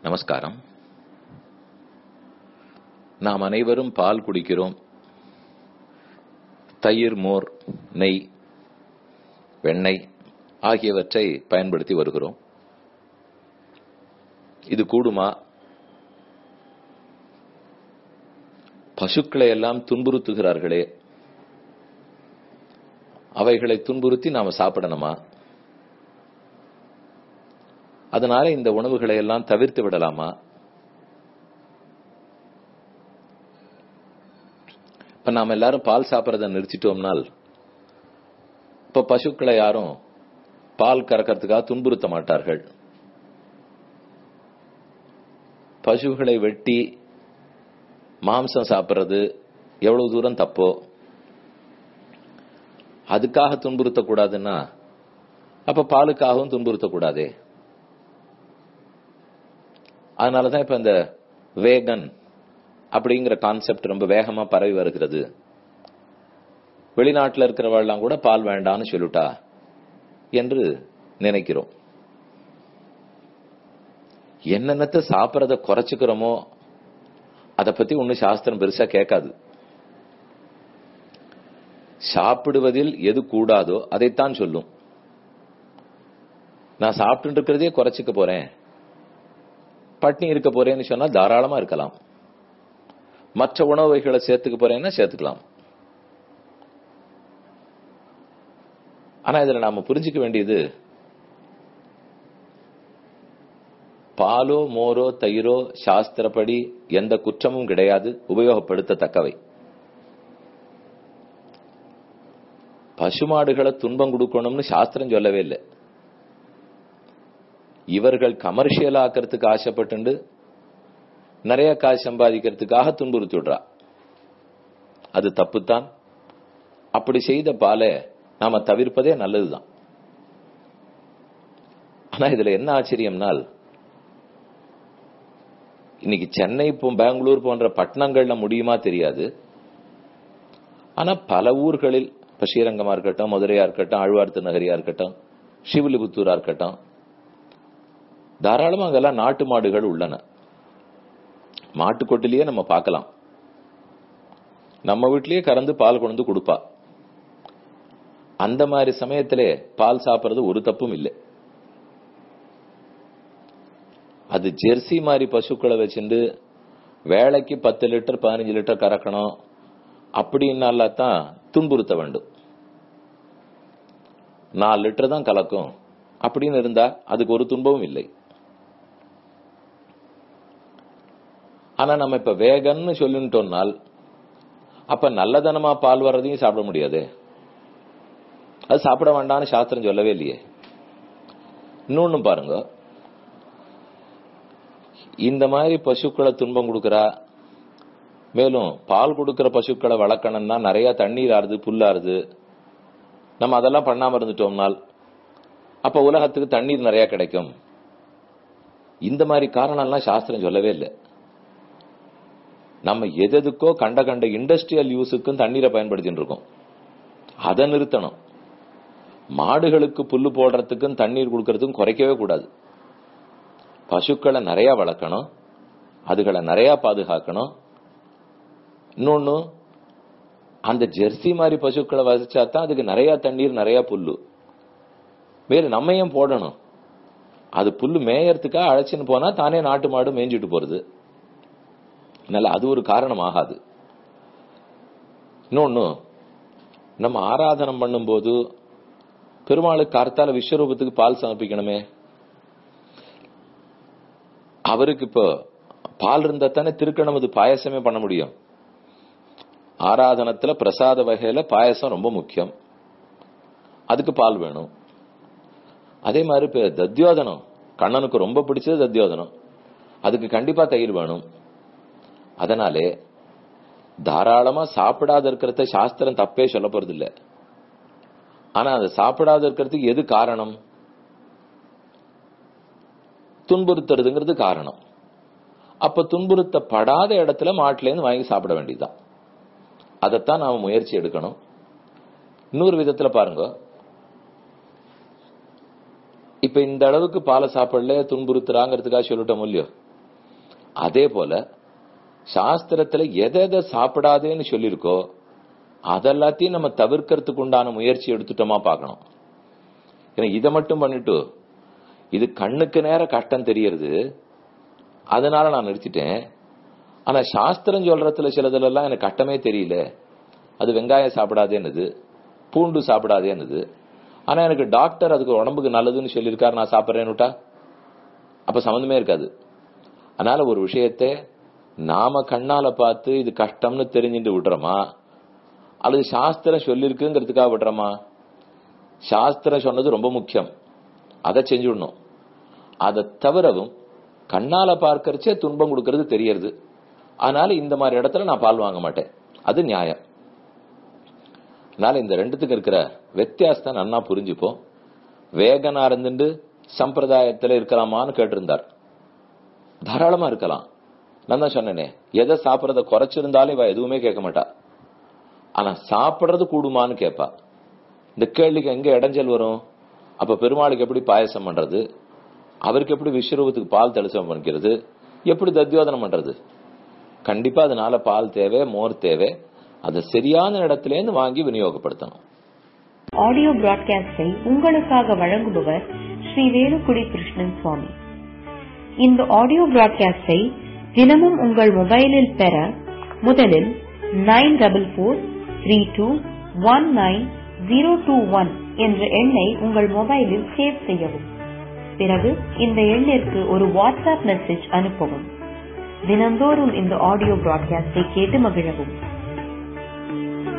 நமஸ்காரம். நாம் அனைவரும் பால் குடிக்கிறோம். தயிர், மோர், நெய், வெண்ணெய் ஆகியவற்றை பயன்படுத்தி வருகிறோம். இது கூடுமா? பசுக்களை எல்லாம் துன்புறுத்துகிறார்களே, அவைகளை துன்புறுத்தி நாம சாப்பிடணுமா? அதனால இந்த உணவுகளை எல்லாம் தவிர்த்து விடலாமா? இப்ப நாம எல்லாரும் பால் சாப்பிடறத நிறுத்திட்டோம்னால், இப்ப பசுக்களை யாரும் பால் கறக்கிறதுக்காக துன்புறுத்த மாட்டார்கள். பசுகளை வெட்டி மாம்சம் சாப்பிடுறது எவ்வளவு தூரம் தப்போ, அதுக்காக துன்புறுத்தக்கூடாதுன்னா அப்ப பாலுக்காகவும் துன்புறுத்தக்கூடாதே. அதனாலதான் இப்ப இந்த வேகன் அப்படிங்கிற கான்செப்ட் ரொம்ப வேகமா பரவி வருகிறது. வெளிநாட்டில் இருக்கிறவெல்லாம் கூட பால் வேண்டான்னு சொல்லிட்டா என்று நினைக்கிறோம். என்னென்னத்தை சாப்பிடறத குறைச்சுக்கிறோமோ அதை பத்தி ஒன்னும் சாஸ்திரம் பெருசா கேட்காது. சாப்பிடுவதில் எது கூடாதோ அதைத்தான் சொல்லும். நான் சாப்பிட்டு இருக்கிறதே குறைச்சிக்க போறேன், பட்னி இருக்க போறேன்னு சொன்னா தாராளமா இருக்கலாம். மற்ற உணவு வகைகளை சேர்த்துக்க போறேன்னா சேர்த்துக்கலாம். ஆனா இதுல நாம புரிஞ்சுக்க வேண்டியது, பாலோ மோரோ தயிரோ சாஸ்திரப்படி எந்த குற்றமும் கிடையாது, உபயோகப்படுத்தத்தக்கவை. பசுமாடுகளை துன்பம் கொடுக்கணும்னு சாஸ்திரம் சொல்லவே இல்லை. இவர்கள் கமர்ஷியல் ஆக்கிறதுக்கு ஆசைப்பட்டு நிறைய காசு சம்பாதிக்கிறதுக்காக துன்புறுத்தி விடுறா. அது தப்புத்தான். அப்படி செய்த பாலை நாம தவிர்ப்பதே நல்லதுதான். ஆனா இதுல என்ன ஆச்சரியம்னால், இன்னைக்கு சென்னை, பெங்களூர் போன்ற பட்டணங்கள்ல முடியுமா தெரியாது. ஆனா பல ஊர்களில், இப்ப ஸ்ரீரங்கமா இருக்கட்டும், மதுரையா இருக்கட்டும், ஆழ்வார் திருநகரியா இருக்கட்டும், ஸ்ரீவில்லிபுத்தூரா இருக்கட்டும், தாராளமா அங்கெல்லாம் நாட்டு மாடுகள் உள்ளன. மாட்டுக்கொட்டிலேயே நம்ம பார்க்கலாம். நம்ம வீட்டிலேயே கறந்து பால் கொண்டு கொடுப்பா. அந்த மாதிரி சமயத்திலே பால் சாப்பிடுறது ஒரு தப்பும் இல்லை. அது ஜெர்சி மாதிரி பசுக்களை வச்சுட்டு வேலைக்கு 10 லிட்டர் 15 லிட்டர் கறக்கணும் அப்படின்னால்தான் துன்புறுத்த வேண்டும். 4 லிட்டர் தான் கலக்கும் அப்படின்னு இருந்தா அதுக்கு ஒரு துன்பமும் இல்லை. ஆனா நம்ம இப்ப வேகன்னு சொல்லிட்டோம்னால் அப்ப நல்லதனமா பால் வர்றதையும் சாப்பிட முடியாது. அது சாப்பிட வேண்டாம்னு சாஸ்திரம் சொல்லவே இல்லையே. இன்னொன்னு பாருங்க, இந்த மாதிரி பசுக்களை துன்பம் கொடுக்கறா. மேலும் பால் கொடுக்கிற பசுக்களை வளர்க்கணும்னா நிறைய தண்ணீர் ஆறுது, புல்லாறுது. நம்ம அதெல்லாம் பண்ணாம இருந்துட்டோம்னால் அப்ப உலகத்துக்கு தண்ணீர் நிறைய கிடைக்கும். இந்த மாதிரி காரணம்லாம் சாஸ்திரம் சொல்லவே இல்லை. நம்ம எதுக்கோ கண்ட இண்டஸ்ட்ரியல் யூஸுக்கும் தண்ணீரை பயன்படுத்திட்டு இருக்கோம். அதை நிறுத்தணும். மாடுகளுக்கு புல்லு போடுறதுக்கும் தண்ணீர் கொடுக்கறதுக்கும் குறைக்கவே கூடாது. பசுக்களை நிறைய வளர்க்கணும், அதுகளை நிறைய பாதுகாக்கணும். இன்னொன்னு, அந்த ஜெர்சி மாதிரி பசுக்களை வசிச்சாதான் அதுக்கு நிறைய தண்ணீர், நிறைய புல்லு. மேலும் நம்மையும் போடணும். அது புல்லு மேயறதுக்காக அழைச்சின்னு போனா தானே நாட்டு மாடு மேய்ஞ்சிட்டு போறது. அது ஒரு காரணம் ஆகாது. இன்னொன்னு, நம்ம ஆராதனம் பண்ணும் போது பெருமாளுக்கு கார்த்தால விஸ்வரூபத்துக்கு பால் சமர்ப்பிக்கணுமே. அவருக்கு இப்போ பால் இருந்தா தானே திருக்கணமது பாயசமே பண்ண முடியும். ஆராதனத்துல பிரசாத வகையில பாயசம் ரொம்ப முக்கியம். அதுக்கு பால் வேணும். அதே மாதிரி இப்ப தத்யோதனம், கண்ணனுக்கு ரொம்ப பிடிச்சது தத்யோதனம், அதுக்கு கண்டிப்பா தயிர் வேணும். அதனாலே தாராளமா சாப்பிடாத இருக்கிறத சாஸ்திரம் தப்பே சொல்ல போறது இல்ல. ஆனா அதை சாப்பிடாத இருக்கிறதுக்கு எது காரணம்? துன்புறுத்துறதுங்கிறது காரணம். அப்ப துன்புறுத்தப்படாத இடத்துல மாட்டுல இருந்து வாங்கி சாப்பிட வேண்டியதுதான். அதைத்தான் நாம முயற்சி எடுக்கணும். இன்னொரு விதத்துல பாருங்க, இப்ப இந்த அளவுக்கு பாலை சாப்பிடல துன்புறுத்துறாங்கிறதுக்காக சொல்லிட்டோம் இல்லையோ, அதே போல சாஸ்திரத்துல எதை சாப்பிடாதேன்னு சொல்லியிருக்கோ அதெல்லாத்தையும் நம்ம தவிர்க்கிறதுக்கு உண்டான முயற்சி எடுத்துட்டோமா பார்க்கணும். ஏன்னா இதை மட்டும் பண்ணிட்டு இது கண்ணுக்கு நேர கஷ்டம் தெரியறது, அதனால நான் நிறுத்திட்டேன். ஆனா சாஸ்திரம் சொல்றதுல சிலதுல எல்லாம் எனக்கு கஷ்டமே தெரியல, அது வெங்காயம் சாப்பிடாதேன்னுது, பூண்டு சாப்பிடாதேன்னுது. ஆனா எனக்கு டாக்டர் அதுக்கு உடம்புக்கு நல்லதுன்னு சொல்லியிருக்காரு, நான் சாப்பிட்றேன்னுட்டா அப்ப சம்பந்தமே இருக்காது. அதனால ஒரு விஷயத்தை நாம கண்ணால பார்த்து இது கஷ்டம்னு தெரிஞ்சுட்டு விடுறோமா, அல்லது சாஸ்திரம் சொல்லிருக்குங்கிறதுக்காக விடுறோமா? சாஸ்திரம் சொன்னது ரொம்ப முக்கியம், அதை செஞ்சுடணும். அதை தவிரவும் கண்ணால பார்க்கறச்சே துன்பம் கொடுக்கறது தெரியறது. அதனால இந்த மாதிரி இடத்துல நான் பால் வாங்க மாட்டேன், அது நியாயம். அதனால இந்த ரெண்டுத்துக்கு இருக்கிற வித்தியாசத்தை நன்னா புரிஞ்சுப்போம். வேகனா இருந்துட்டு சம்பிரதாயத்துல இருக்கலாமான்னு கேட்டிருந்தார். தாராளமா இருக்கலாம். நான் தான் சொன்னேனே, எதை சாப்பிடறத குறைச்சிருந்தாலும் இவ எதுவுமே கேட்க மாட்டா. ஆனா சாப்பிடுறது கூடுமான்னு கேட்பா. இந்த கேள்விக்கு எங்க இடைஞ்சல் வரும்? அப்ப பெருமாளுக்கு எப்படி பாயசம் பண்றது, அவருக்கு எப்படி விஸ்வரூபத்துக்கு பால் தரிசனம் பண்ணிக்கிறது, எப்படி தத்யோதனம் பண்றது? கண்டிப்பா அதனால பால் தேவை, மோர் தேவை. அதை சரியான இடத்துல இருந்து வாங்கி விநியோகப்படுத்தணும். ஆடியோ பிராட்காஸ்டை உங்களுக்காக வழங்குபவர் ஸ்ரீ வேலுக்குடி கிருஷ்ணன் சுவாமி. இந்த ஆடியோ பிராட்காஸ்டை தினமும் உங்கள் மொபைலில் பெற முதலில் 9443219021 என்ற எண்ணை உங்கள் மொபைலில் சேவ் செய்யவும். பிறகு இந்த எண்ணிற்கு ஒரு வாட்ஸ்அப் மெசேஜ் அனுப்பவும். தினந்தோறும் இந்த ஆடியோ பிராட்காஸ்டை கேட்டு மகிழவும்.